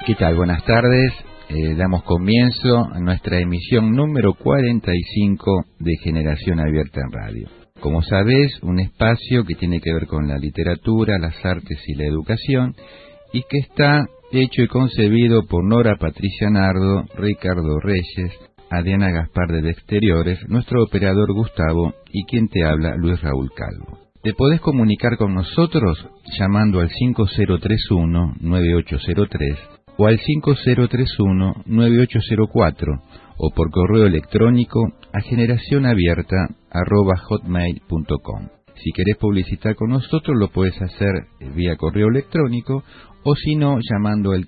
¿Qué tal? Buenas tardes. Damos comienzo a nuestra emisión número 45 de Generación Abierta en Radio. Como sabés, un espacio que tiene que ver con la literatura, las artes y la educación, y que está hecho y concebido por Nora Patricia Nardo, Ricardo Reyes, Adriana Gaspar de Exteriores, nuestro operador Gustavo y quien te habla, Luis Raúl Calvo. Te podés comunicar con nosotros llamando al 5031-9803 o al 5031-9804 o por correo electrónico a generacionabierta@hotmail.com. Si querés publicitar con nosotros lo puedes hacer vía correo electrónico o si no llamando al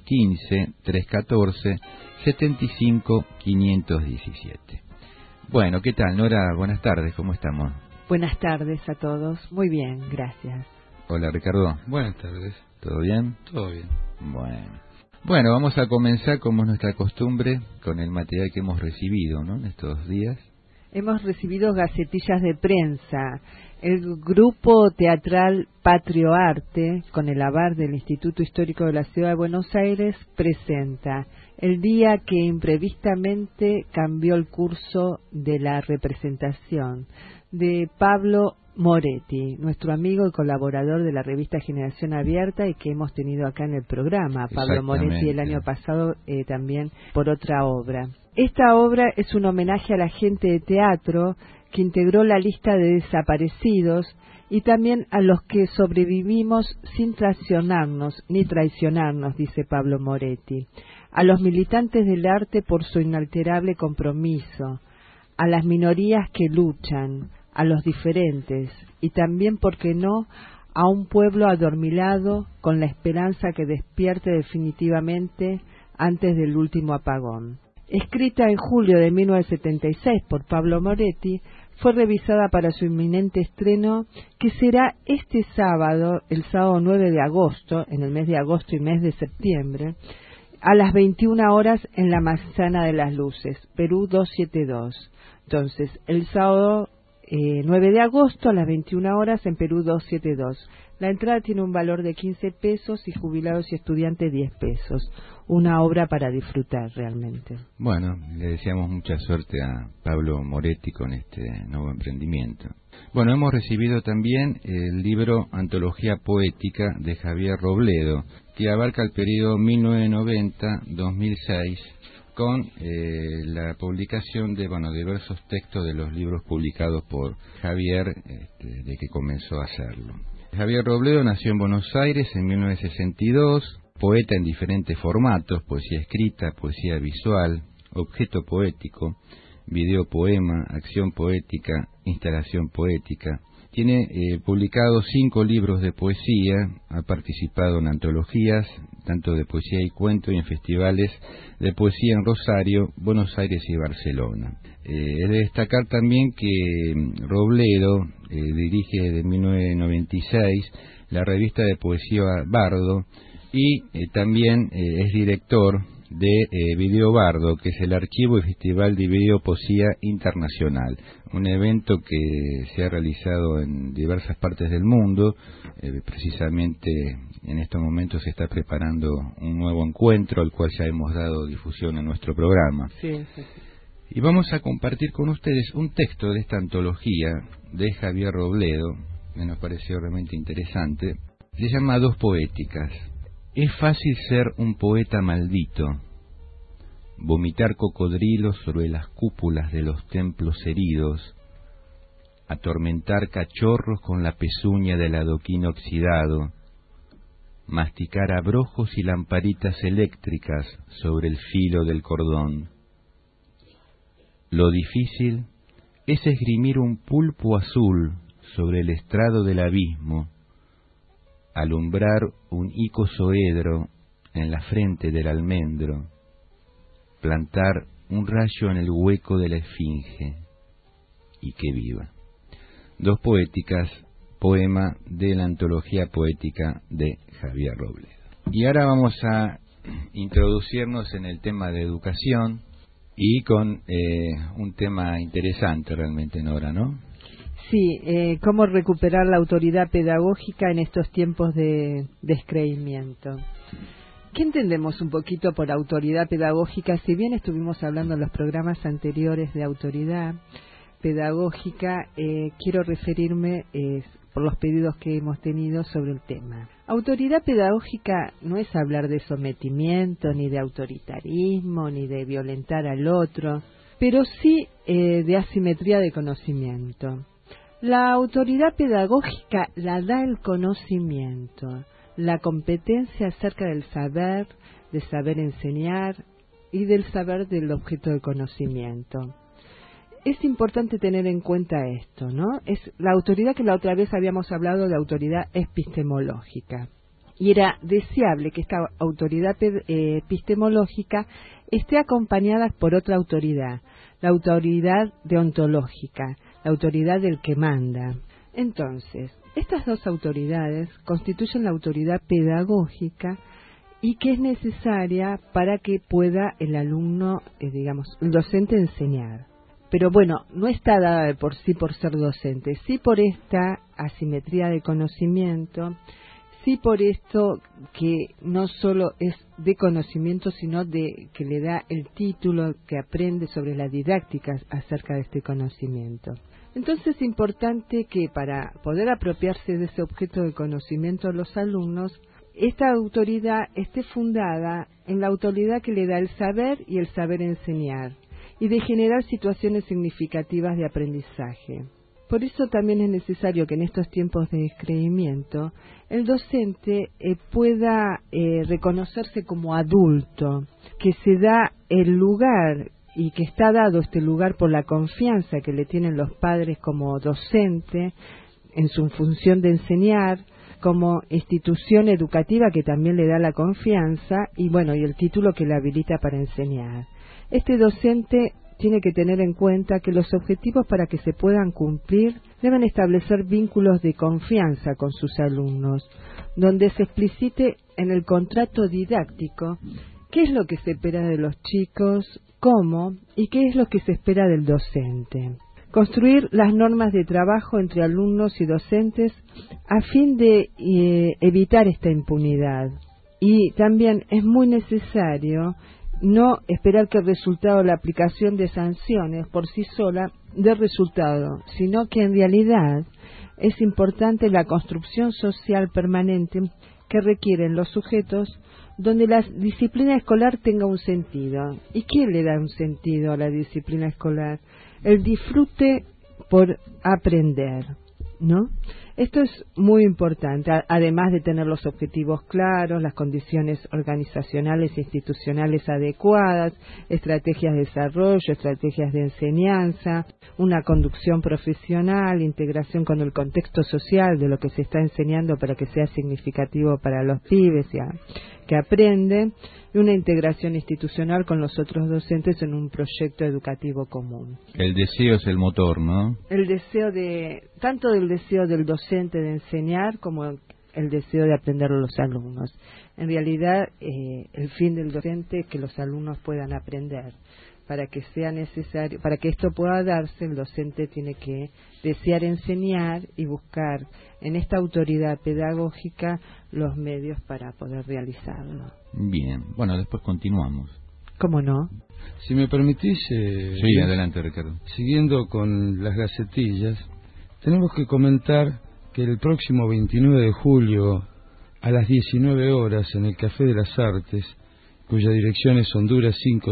15-314-75-517. Bueno, ¿qué tal, Nora? Buenas tardes, ¿cómo estamos? Buenas tardes a todos, muy bien, gracias. Hola, Ricardo. Buenas tardes. ¿Todo bien? Todo bien. Bueno, vamos a comenzar, como es nuestra costumbre, con el material que hemos recibido, ¿no?, en estos días. Hemos recibido gacetillas de prensa. El grupo teatral Patrio Arte, con el aval del Instituto Histórico de la Ciudad de Buenos Aires, presenta El día que imprevistamente cambió el curso de la representación, de Pablo Moretti, nuestro amigo y colaborador de la revista Generación Abierta y que hemos tenido acá en el programa. Pablo Moretti el año pasado también por otra obra. Esta obra es un homenaje a la gente de teatro que integró la lista de desaparecidos y también a los que sobrevivimos sin traicionarnos, dice Pablo Moretti, a los militantes del arte por su inalterable compromiso, a las minorías que luchan, a los diferentes y también, ¿por qué no?, a un pueblo adormilado con la esperanza que despierte definitivamente antes del último apagón. Escrita en julio de 1976 por Pablo Moretti, fue revisada para su inminente estreno, que será este sábado, el sábado 9 de agosto, en el mes de agosto y mes de septiembre, a las 21 horas en la Manzana de las Luces, Perú 272. Entonces, el sábado 9 de agosto a las 21 horas en Perú 272. La entrada tiene un valor de 15 pesos y jubilados y estudiantes 10 pesos. Una obra para disfrutar realmente. Bueno, le deseamos mucha suerte a Pablo Moretti con este nuevo emprendimiento. Bueno, hemos recibido también el libro Antología Poética de Javier Robledo, que abarca el periodo 1990-2006, con la publicación de diversos textos de los libros publicados por Javier de que comenzó a hacerlo. Javier Robledo nació en Buenos Aires en 1962, poeta en diferentes formatos: poesía escrita, poesía visual, objeto poético, videopoema, acción poética, instalación poética. Tiene publicados 5 libros de poesía, ha participado en antologías, tanto de poesía y cuento, y en festivales de poesía en Rosario, Buenos Aires y Barcelona. Es de destacar también que Robledo dirige desde 1996 la revista de poesía Bardo y también es director de Video Bardo, que es el archivo y festival de video poesía internacional, un evento que se ha realizado en diversas partes del mundo. Precisamente en estos momentos se está preparando un nuevo encuentro al cual ya hemos dado difusión en nuestro programa. Sí. Y vamos a compartir con ustedes un texto de esta antología de Javier Robledo, que nos pareció realmente interesante. Se llama Dos Poéticas. Es fácil ser un poeta maldito, vomitar cocodrilos sobre las cúpulas de los templos heridos, atormentar cachorros con la pezuña del adoquín oxidado, masticar abrojos y lamparitas eléctricas sobre el filo del cordón. Lo difícil es esgrimir un pulpo azul sobre el estrado del abismo, alumbrar un icosaedro en la frente del almendro, plantar un rayo en el hueco de la esfinge, y que viva. Dos Poéticas, poema de la antología poética de Javier Robledo. Y ahora vamos a introducirnos en el tema de educación y con un tema interesante realmente, Nora, ¿no? Sí, cómo recuperar la autoridad pedagógica en estos tiempos de descreimiento. ¿Qué entendemos un poquito por autoridad pedagógica? Si bien estuvimos hablando en los programas anteriores de autoridad pedagógica, quiero referirme por los pedidos que hemos tenido sobre el tema. Autoridad pedagógica no es hablar de sometimiento, ni de autoritarismo, ni de violentar al otro, pero sí de asimetría de conocimiento. La autoridad pedagógica la da el conocimiento, la competencia acerca del saber, de saber enseñar y del saber del objeto del conocimiento. Es importante tener en cuenta esto, ¿no? Es la autoridad que la otra vez habíamos hablado de autoridad epistemológica. Y era deseable que esta autoridad epistemológica esté acompañada por otra autoridad, la autoridad deontológica, la autoridad del que manda. Entonces, estas dos autoridades constituyen la autoridad pedagógica y que es necesaria para que pueda el alumno, el docente enseñar. Pero bueno, no está dada de por sí por ser docente, sí por esta asimetría de conocimiento, sí por esto que no solo es de conocimiento, sino de que le da el título que aprende sobre la didáctica acerca de este conocimiento. Entonces es importante que para poder apropiarse de ese objeto de conocimiento a los alumnos, esta autoridad esté fundada en la autoridad que le da el saber y el saber enseñar, y de generar situaciones significativas de aprendizaje. Por eso también es necesario que en estos tiempos de descreimiento el docente pueda reconocerse como adulto, que se da el lugar y que está dado este lugar por la confianza que le tienen los padres como docente en su función de enseñar, como institución educativa que también le da la confianza y el título que le habilita para enseñar. Este docente tiene que tener en cuenta que los objetivos para que se puedan cumplir deben establecer vínculos de confianza con sus alumnos, donde se explicite en el contrato didáctico qué es lo que se espera de los chicos, cómo y qué es lo que se espera del docente. Construir las normas de trabajo entre alumnos y docentes a fin de evitar esta impunidad. Y también es muy necesario no esperar que el resultado de la aplicación de sanciones por sí sola dé resultado, sino que en realidad es importante la construcción social permanente que requieren los sujetos donde la disciplina escolar tenga un sentido. ¿Y qué le da un sentido a la disciplina escolar? El disfrute por aprender, ¿no? Esto es muy importante, además de tener los objetivos claros, las condiciones organizacionales e institucionales adecuadas, estrategias de desarrollo, estrategias de enseñanza, una conducción profesional, integración con el contexto social de lo que se está enseñando para que sea significativo para los pibes que aprenden, y una integración institucional con los otros docentes en un proyecto educativo común. El deseo es el motor, ¿no? El deseo tanto del deseo del docente de enseñar como el deseo de aprender a los alumnos. En realidad, el fin del docente es que los alumnos puedan aprender. Para que sea necesario, para que esto pueda darse, el docente tiene que desear enseñar y buscar en esta autoridad pedagógica los medios para poder realizarlo. Bien, después continuamos. ¿Cómo no? Si me permitís... Sí, adelante, Ricardo. Siguiendo con las gacetillas, tenemos que comentar que el próximo 29 de julio, a las 19 horas, en el Café de las Artes, cuya dirección es Honduras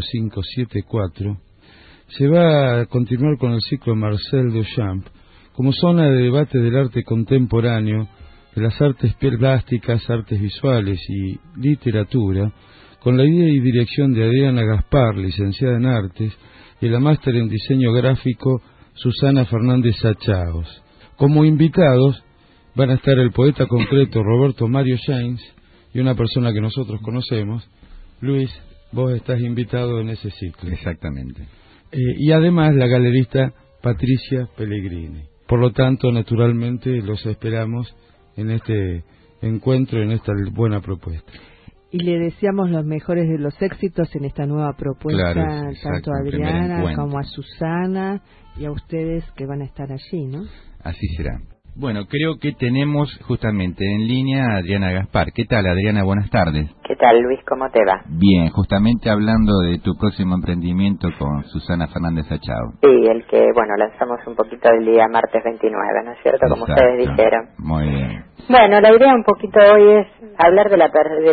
5574, se va a continuar con el ciclo Marcel Duchamp como zona de debate del arte contemporáneo, de las artes plásticas, artes visuales y literatura, con la idea y dirección de Adriana Gaspar, licenciada en Artes, y la máster en Diseño Gráfico Susana Fernández Sachaos. Como invitados van a estar el poeta concreto Roberto Mario James y una persona que nosotros conocemos. Luis, vos estás invitado en ese ciclo. Exactamente. Y además la galerista Patricia Pellegrini. Por lo tanto, naturalmente, los esperamos en este encuentro, en esta buena propuesta. Y le deseamos los mejores de los éxitos en esta nueva propuesta, claro, tanto a Adriana como a Susana y a ustedes que van a estar allí, ¿no? Así será. Bueno, creo que tenemos justamente en línea a Adriana Gaspar. ¿Qué tal, Adriana? Buenas tardes. ¿Qué tal, Luis? ¿Cómo te va? Bien, justamente hablando de tu próximo emprendimiento con Susana Fernández Achao. Sí, el que, lanzamos un poquito el día martes 29, ¿no es cierto? Como Exacto. Ustedes dijeron. Muy bien. Bueno, la idea un poquito hoy es hablar de la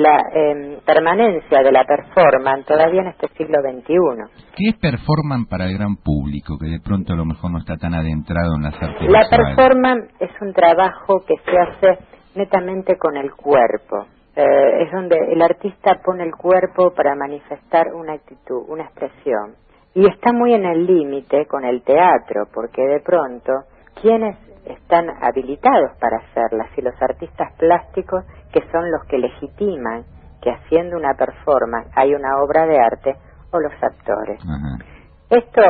permanencia de la performance todavía en este siglo XXI. ¿Qué es performance para el gran público, que de pronto a lo mejor no está tan adentrado en las artes La visuales? performance es un trabajo que se hace netamente con el cuerpo. Es donde el artista pone el cuerpo para manifestar una actitud, una expresión. Y está muy en el límite con el teatro, porque de pronto, ¿quiénes están habilitados para hacerlas? Y los artistas plásticos, que son los que legitiman que haciendo una performance hay una obra de arte, o los actores. Ajá. Esto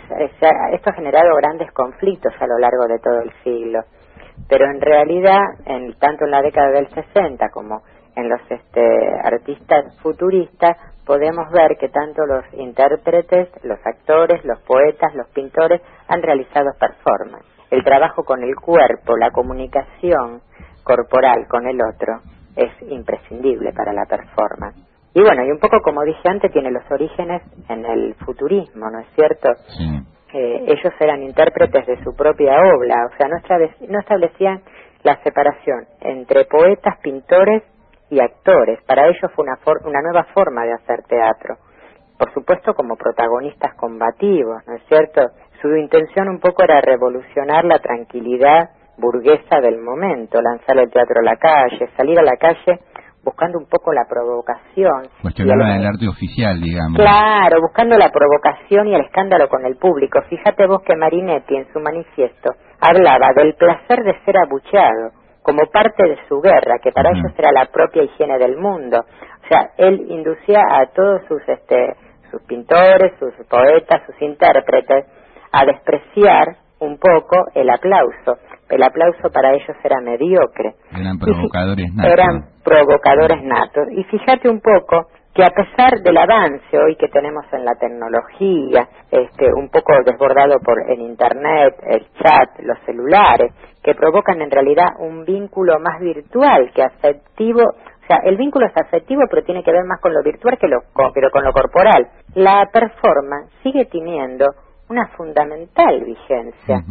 ha generado grandes conflictos a lo largo de todo el siglo, pero en realidad, tanto en la década del 60 como en los artistas futuristas, podemos ver que tanto los intérpretes, los actores, los poetas, los pintores han realizado performance. El trabajo con el cuerpo, la comunicación corporal con el otro es imprescindible para la performance. Y y un poco como dije antes, tiene los orígenes en el futurismo, ¿no es cierto? Sí. Ellos eran intérpretes de su propia obra, o sea, no establecían la separación entre poetas, pintores y actores. Para ellos fue una nueva forma de hacer teatro, por supuesto como protagonistas combativos, ¿no es cierto? Su intención un poco era revolucionar la tranquilidad burguesa del momento, lanzar el teatro a la calle, salir a la calle buscando un poco la provocación. Cuestionaba el arte oficial, digamos. Claro, buscando la provocación y el escándalo con el público. Fíjate vos que Marinetti en su manifiesto hablaba del placer de ser abucheado como parte de su guerra, que para ellos era la propia higiene del mundo. O sea, él inducía a todos sus pintores, sus poetas, sus intérpretes a despreciar un poco el aplauso. El aplauso para ellos era mediocre. Eran provocadores natos. Eran provocadores natos. Y fíjate un poco que a pesar del avance hoy que tenemos en la tecnología, un poco desbordado por el internet, el chat, los celulares, que provocan en realidad un vínculo más virtual que afectivo. O sea, el vínculo es afectivo, pero tiene que ver más con lo virtual que con lo corporal. La performance sigue teniendo una fundamental vigencia.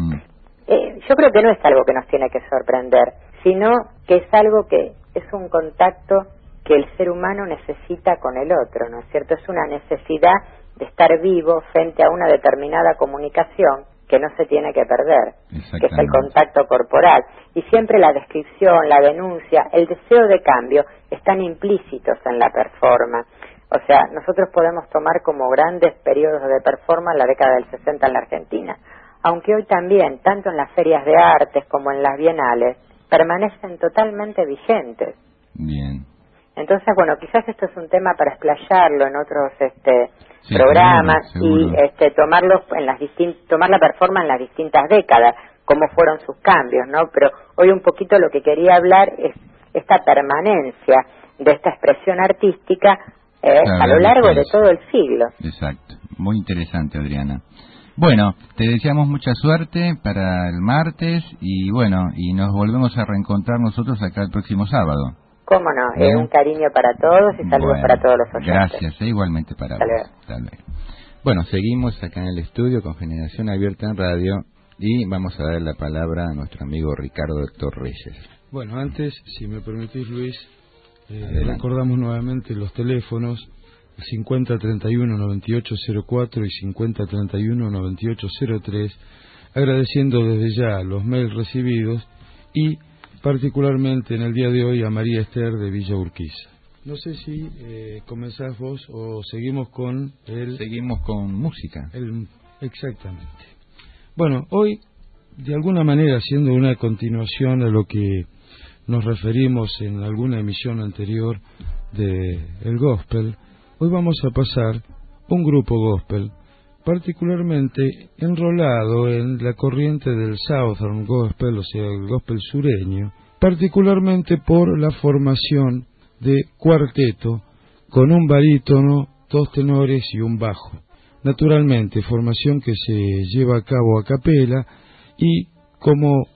Yo creo que no es algo que nos tiene que sorprender, sino que es algo que es un contacto que el ser humano necesita con el otro, ¿no es cierto? Es una necesidad de estar vivo frente a una determinada comunicación que no se tiene que perder, que es el contacto corporal. Y siempre la descripción, la denuncia, el deseo de cambio están implícitos en la performance. O sea, nosotros podemos tomar como grandes periodos de performance la década del 60 en la Argentina, aunque hoy también, tanto en las ferias de artes como en las bienales, permanecen totalmente vigentes. Bien. Entonces, quizás esto es un tema para explayarlo en otros programas, seguro. Y tomar la performance en las distintas décadas, cómo fueron sus cambios, ¿no? Pero hoy un poquito lo que quería hablar es esta permanencia de esta expresión artística a lo largo de todo el siglo. Exacto. Muy interesante, Adriana. Bueno, te deseamos mucha suerte para el martes y nos volvemos a reencontrar nosotros acá el próximo sábado. Cómo no, un cariño para todos y saludos para todos los oyentes. Gracias, igualmente para vos. Hasta luego. Bueno, seguimos acá en el estudio con Generación Abierta en Radio y vamos a dar la palabra a nuestro amigo Ricardo Héctor Reyes. Bueno, antes, si me permitís, Luis, recordamos nuevamente los teléfonos 5031-9804 y 5031-9803, agradeciendo desde ya los mails recibidos y particularmente en el día de hoy a María Esther de Villa Urquiza. No sé si comenzás vos o seguimos con Seguimos con música. Exactamente. Bueno, hoy, de alguna manera, haciendo una continuación a lo que nos referimos en alguna emisión anterior de el gospel, hoy vamos a pasar un grupo gospel particularmente enrolado en la corriente del Southern Gospel, o sea, el gospel sureño, particularmente por la formación de cuarteto con un barítono, 2 tenores y un bajo. Naturalmente, formación que se lleva a cabo a capela y como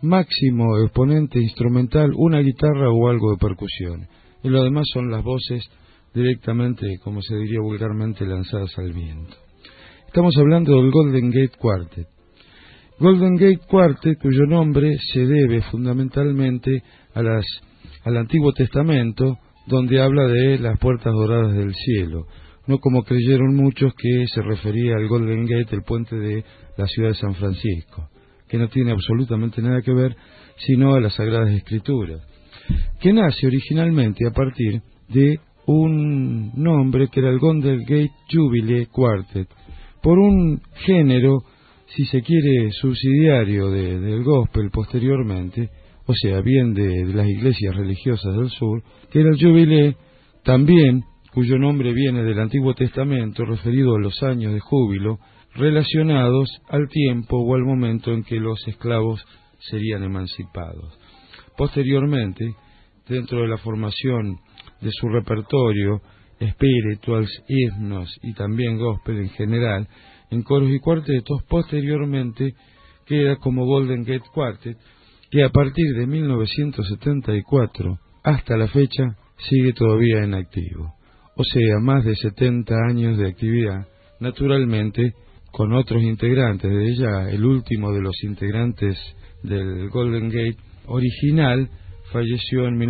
máximo exponente instrumental una guitarra o algo de percusión. Y lo demás son las voces directamente, como se diría vulgarmente, lanzadas al viento. Estamos hablando del Golden Gate Quartet. Golden Gate Quartet, cuyo nombre se debe fundamentalmente al Antiguo Testamento, donde habla de las puertas doradas del cielo, no como creyeron muchos que se refería al Golden Gate, el puente de la ciudad de San Francisco, que no tiene absolutamente nada que ver sino a las Sagradas Escrituras, que nace originalmente a partir de un nombre que era el Golden Gate Jubilee Quartet, por un género, si se quiere, subsidiario del gospel posteriormente, o sea, bien de las iglesias religiosas del sur, que era el Jubilee, también, cuyo nombre viene del Antiguo Testamento, referido a los años de júbilo, relacionados al tiempo o al momento en que los esclavos serían emancipados. Posteriormente, dentro de la formación de su repertorio, spirituals, himnos y también gospel en general, en coros y cuartetos, posteriormente queda como Golden Gate Quartet, que a partir de 1974 hasta la fecha sigue todavía en activo. O sea, más de 70 años de actividad, naturalmente con otros integrantes. De ella, el último de los integrantes del Golden Gate original falleció en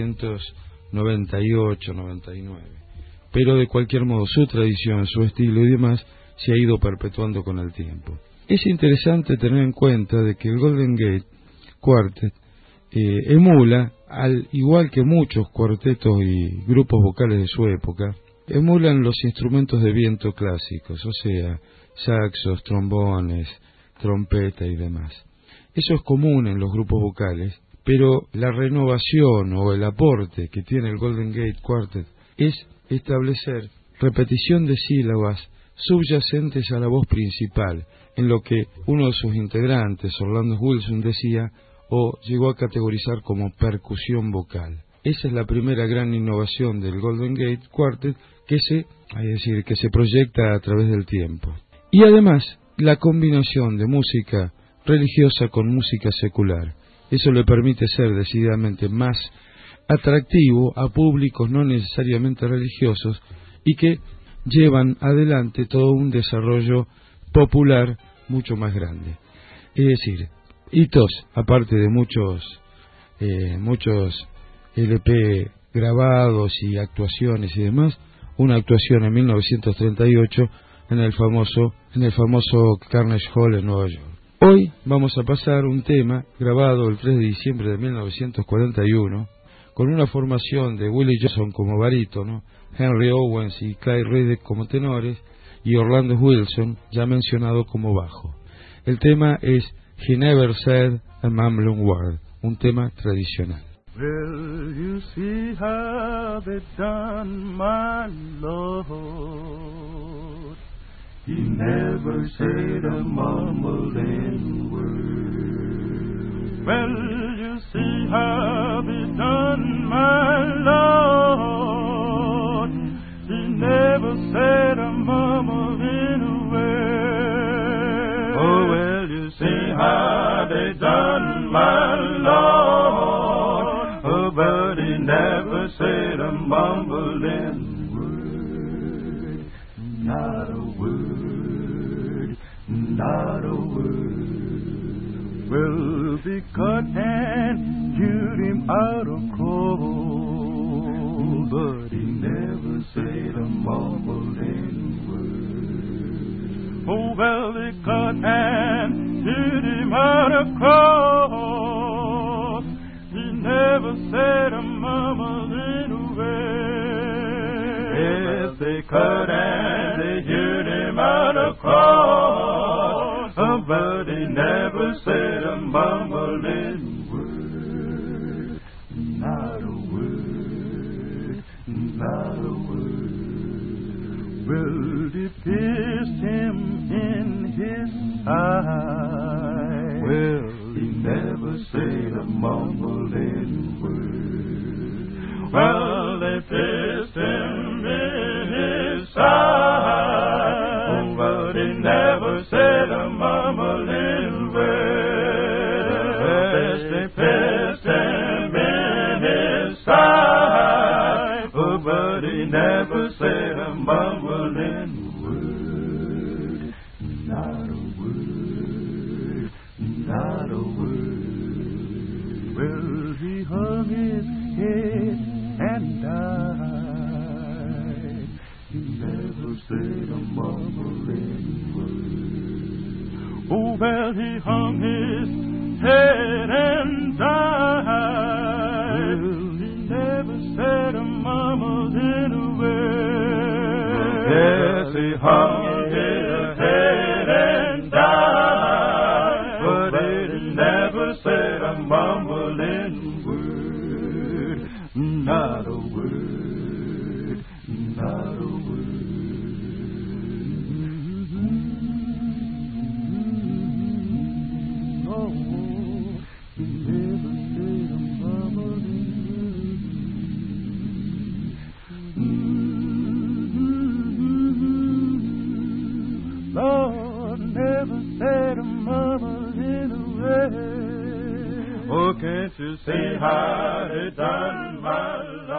1998-99. Pero de cualquier modo su tradición, su estilo y demás se ha ido perpetuando con el tiempo. Es interesante tener en cuenta de que el Golden Gate Quartet emula, al igual que muchos cuartetos y grupos vocales de su época, emulan los instrumentos de viento clásicos, o sea, saxos, trombones, trompeta y demás. Eso es común en los grupos vocales, pero la renovación o el aporte que tiene el Golden Gate Quartet es establecer repetición de sílabas subyacentes a la voz principal, en lo que uno de sus integrantes, Orlando Wilson, decía o llegó a categorizar como percusión vocal. Esa es la primera gran innovación del Golden Gate Quartet que se proyecta a través del tiempo. Y además, la combinación de música religiosa con música secular. Eso le permite ser decididamente más atractivo a públicos no necesariamente religiosos y que llevan adelante todo un desarrollo popular mucho más grande. Es decir, hitos, aparte de muchos LP grabados y actuaciones y demás, una actuación en 1938 en el famoso Carnegie Hall en Nueva York. Hoy vamos a pasar un tema grabado el 3 de diciembre de 1941 con una formación de Willie Johnson como barítono, Henry Owens y Clyde Riddick como tenores y Orlando Wilson, ya mencionado, como bajo. El tema es He Never Said a Mumbling Word, un tema tradicional. Well, you see how they done my Lord. He never said a mumbling word. Well, you see how they done my Lord. He never said a mumbling word. Oh, well, you see how they done my Lord. Oh, but he never said a mumbling word. Not a word, not a word. Well, they cut and hewed him out of coal, but he never said a mumbling word. Oh, well, they cut and hewed him out of coal, he never said a mumbling word. Yes, they cut and they hewed him out of coal, but he never said a mumbling word. Not a word, not a word. Well, they pierced him in his eye. Well, he never said a mumbling word. Well, they pierced him in his side, but he never said a mumbling word. said a mumbling word, not a word, not a word. Well, he hung his head and died. He never said a mumbling word. Oh, well, he hung his head and died. Well, he never said a mumbling word. Yes, he hung his head and died. But he never said a mumbling word. Not a word, not a word. No, he never said a mumbling word. Lord never said a mumbling word. Oh, can't you see how they done my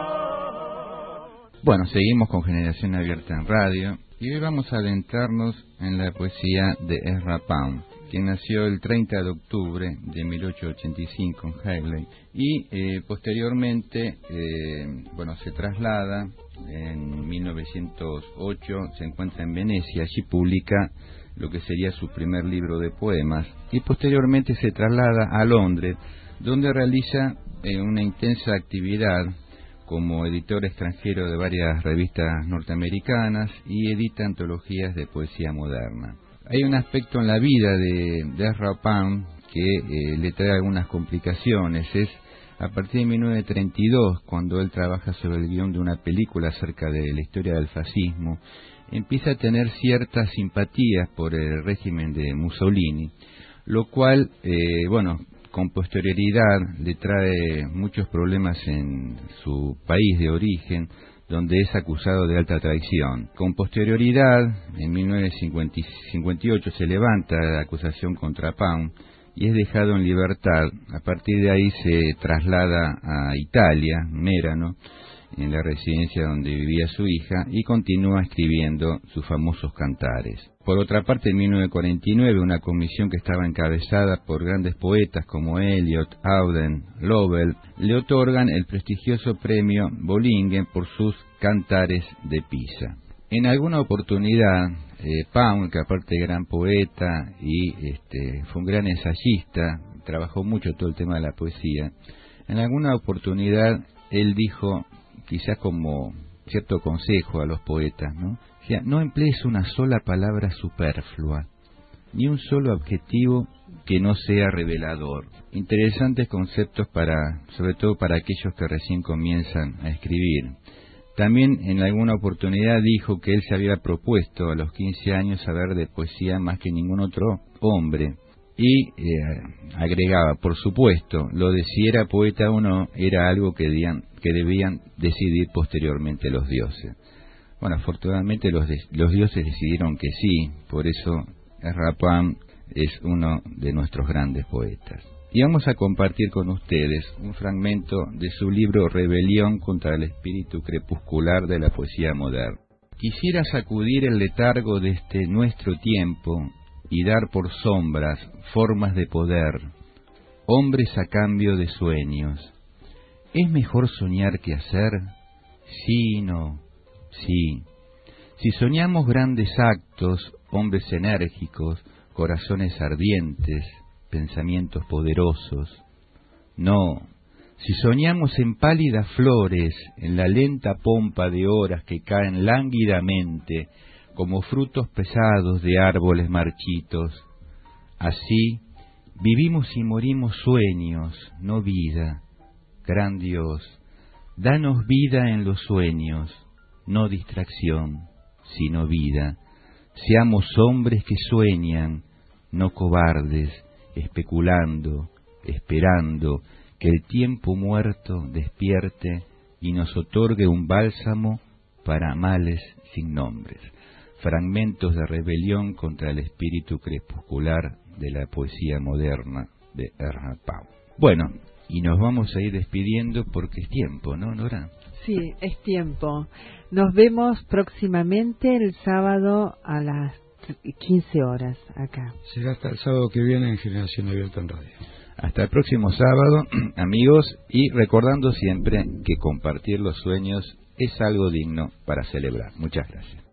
Lord? Bueno, seguimos con Generación Abierta en Radio y hoy vamos a adentrarnos en la poesía de Ezra Pound, quien nació el 30 de octubre de 1885 en Hagley y posteriormente se traslada en 1908, se encuentra en Venecia, allí publica lo que sería su primer libro de poemas y posteriormente se traslada a Londres, donde realiza una intensa actividad como editor extranjero de varias revistas norteamericanas y edita antologías de poesía moderna. Hay un aspecto en la vida de Ezra Pound que le trae algunas complicaciones. Es a partir de 1932, cuando él trabaja sobre el guión de una película acerca de la historia del fascismo, empieza a tener ciertas simpatías por el régimen de Mussolini, lo cual, con posterioridad le trae muchos problemas en su país de origen, donde es acusado de alta traición. Con posterioridad, en 1958 se levanta la acusación contra Pound y es dejado en libertad. A partir de ahí se traslada a Italia, Mérano, en la residencia donde vivía su hija, y continúa escribiendo sus famosos cantares. Por otra parte, en 1949, una comisión que estaba encabezada por grandes poetas como Eliot, Auden, Lovell, le otorgan el prestigioso premio Bollingen por sus cantares de Pisa. En alguna oportunidad, Pound, que aparte de gran poeta y fue un gran ensayista, trabajó mucho todo el tema de la poesía, en alguna oportunidad él dijo, quizás como cierto consejo a los poetas, ¿no? O sea, no emplees una sola palabra superflua, ni un solo adjetivo que no sea revelador. Interesantes conceptos sobre todo para aquellos que recién comienzan a escribir. También en alguna oportunidad dijo que él se había propuesto a los 15 años saber de poesía más que ningún otro hombre. Y agregaba, por supuesto, lo de si era poeta o no era algo que debían decidir posteriormente los dioses. Bueno, afortunadamente los dioses decidieron que sí, por eso Ezra Pound es uno de nuestros grandes poetas. Y vamos a compartir con ustedes un fragmento de su libro Rebelión contra el espíritu crepuscular de la poesía moderna. Quisiera sacudir el letargo de este nuestro tiempo y dar por sombras formas de poder, hombres a cambio de sueños. ¿Es mejor soñar que hacer? Sí, no, sí. Si soñamos grandes actos, hombres enérgicos, corazones ardientes, pensamientos poderosos. No, si soñamos en pálidas flores, en la lenta pompa de horas que caen lánguidamente, como frutos pesados de árboles marchitos. Así vivimos y morimos sueños, no vida. Gran Dios, danos vida en los sueños, no distracción, sino vida. Seamos hombres que sueñan, no cobardes, especulando, esperando que el tiempo muerto despierte y nos otorgue un bálsamo para males sin nombres. Fragmentos de Rebelión contra el espíritu crepuscular de la poesía moderna de Ezra Pound. Bueno, y nos vamos a ir despidiendo porque es tiempo, ¿no, Nora? Sí, es tiempo. Nos vemos próximamente el sábado a las 15 horas acá. Será hasta el sábado que viene en Generación Abierta en Radio. Hasta el próximo sábado, amigos, y recordando siempre que compartir los sueños es algo digno para celebrar. Muchas gracias.